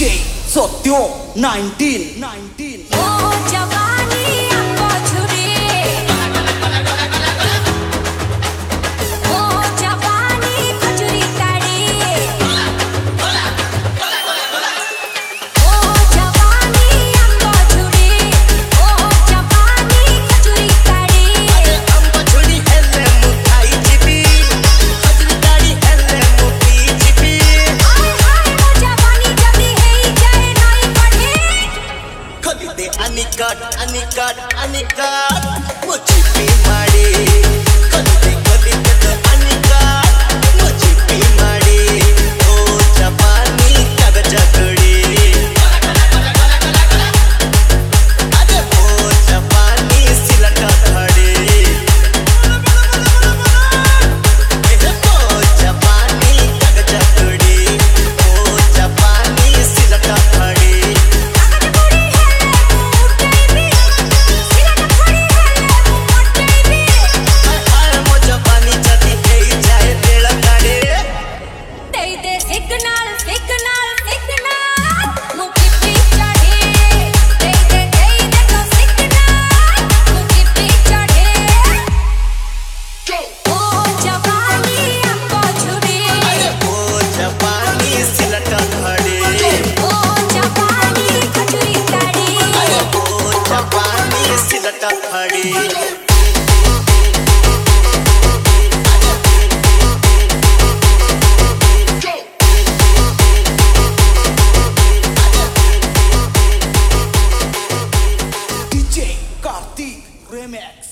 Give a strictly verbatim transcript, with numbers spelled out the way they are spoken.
DJ सत्यो nineteen nineteen ओ जवानी आपको छुरी ओ जवानी खजुरी ताड़ी ओ जवानी आपको छुरी ओ जवानी खजुरी ताड़ी अंब छुरी हेले मुठाई जिबी खजुरी ताड़ी हेले मुठी जिबी हाय हाय ओ जवानी जल्दी हेई जाए नाई पढ़े खदी दे अनिकट अनिकट अनिकट मुझी माड़ी खदी दे खदी दे अनिकट मुझी माड़ी ओ जवानी कागज कड़ी अरे ओ जवानी सिलट खड़ी ए ओ जवानी कागज कड़ी ओ जवानी सिलट खड़ी कागज पूरी हेले मुठ गई सिलट खड़ी हेले मुठ गई हाय मो जवानी जदी हेई जाए बेल गाड़े दे दे सिग्नल सिग्नल सिग्नल मुखी पे चढ़े दे दे दे दे तो सिग्नल मुखी पे चढ़े ओ जवानी आपको छुरी ओ जवानी सिलट खड़े ओ जवानी खजुरी ताड़ी ओ जवानी सिलट खड़ी डीजे कार्तिक रेमिक्स